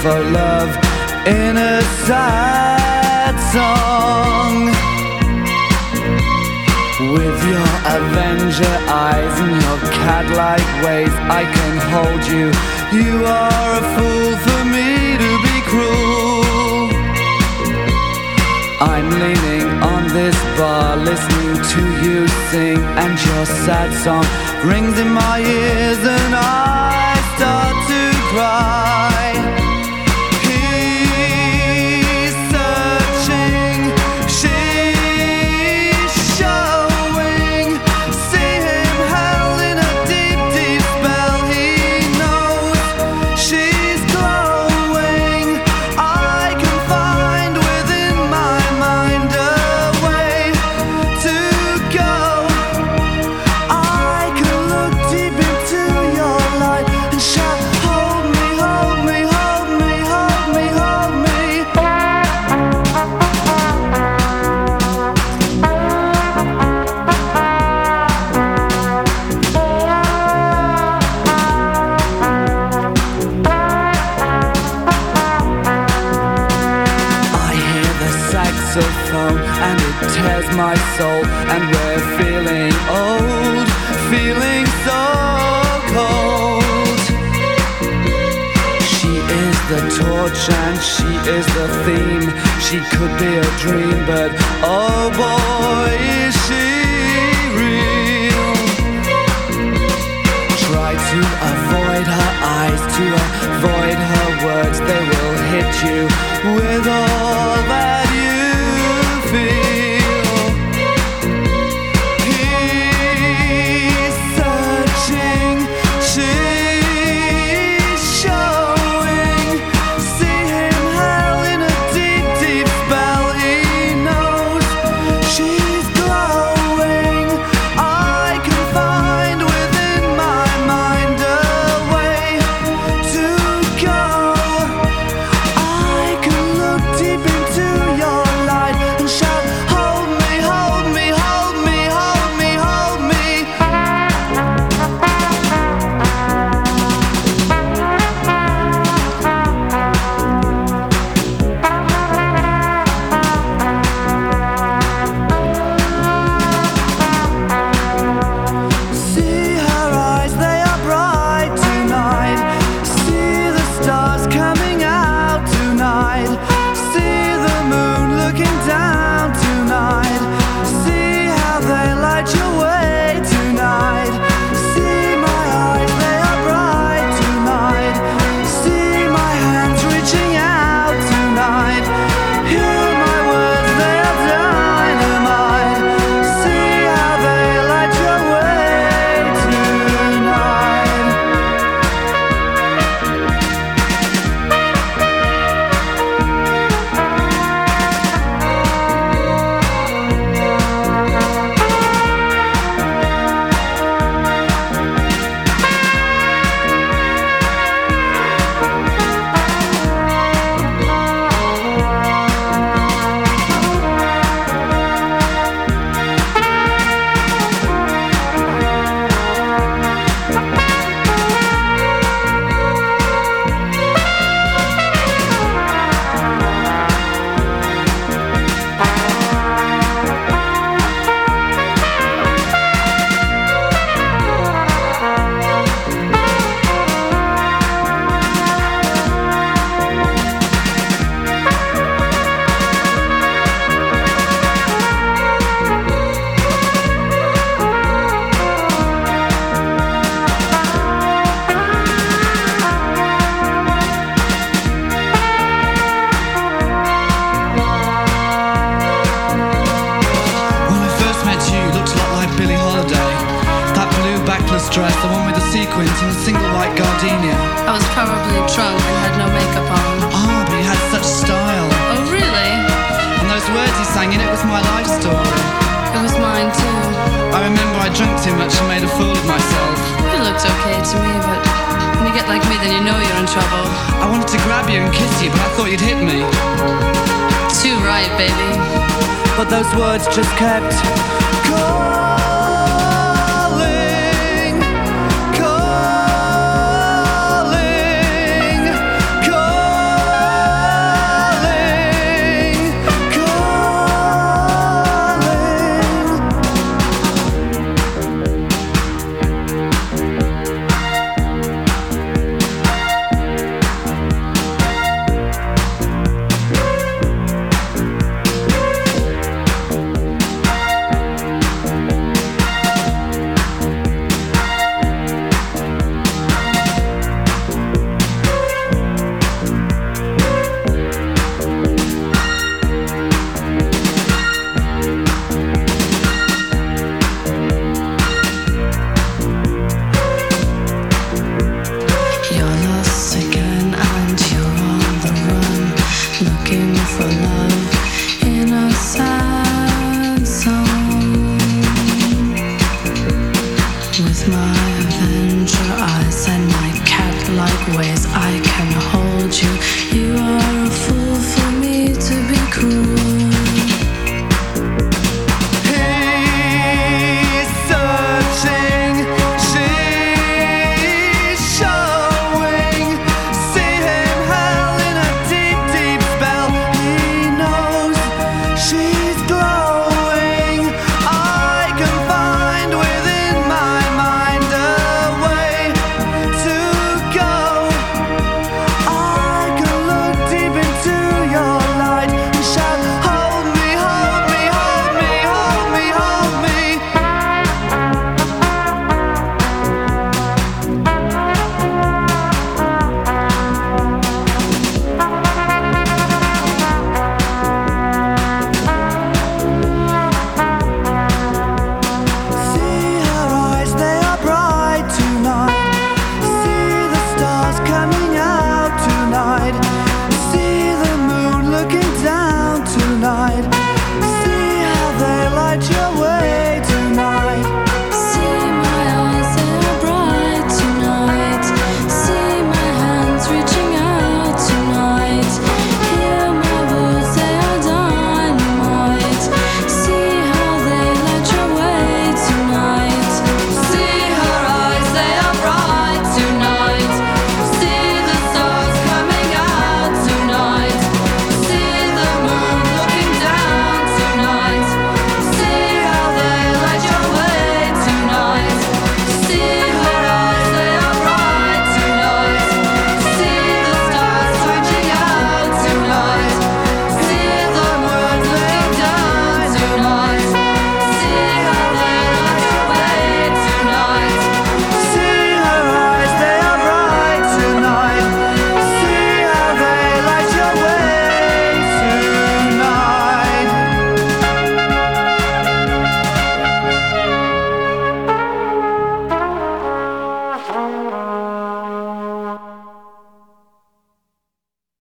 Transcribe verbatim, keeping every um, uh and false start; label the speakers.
Speaker 1: for love in a sad song. With your Avenger eyes and your cat-like ways, I can hold you. You are a fool for me to be cruel. I'm leaning on this bar, listening to you sing, and your sad song rings in my ears, and I start to cry. He's searching, she's showing. See him held in a deep, deep spell. He knows she's glowing. I can find within my mind a way to go. I can look deep into your light and shout, hold me, hold me, hold me, hold me, hold me. I hear the saxophone and it tears my soul, and we're feeling old, feeling so cold. She is the torch and she is the theme. She could be a dream, but oh boy, is she real. Try to avoid her eyes, to avoid her words. They will hit you with all that you feel. He's searching, she's showing. See him held in a deep, deep spell. He knows she's glowing. I can find within my mind a way to go. I can look deep into your light and shout, hold me, hold me, hold me, hold me, hold me. See her eyes, they are bright tonight. See the stars coming out tonight. See the moon looking down tonight. See how they light your way tonight. See my eyes, they are bright tonight. See my hands reaching out tonight. Hear my words, they are dynamite. See how they light your way tonight. When I first met you, you looked a lot like Billie Holiday. That blue backless dress, the one with the sequins and the single white gardenia.
Speaker 2: I was probably drunk and had no makeup on.
Speaker 1: Ah, but you had such style.
Speaker 2: Oh, really?
Speaker 1: And those words you sang in it was my life story.
Speaker 2: It was mine too.
Speaker 1: I remember I drank too much and made a fool of myself.
Speaker 2: You looked okay to me, but when you get like me, then you know you're in trouble.
Speaker 1: I wanted to grab you and kiss you, but I thought you'd hit me.
Speaker 2: Too right, baby.
Speaker 1: But those words just kept calling, calling, calling.
Speaker 2: for love.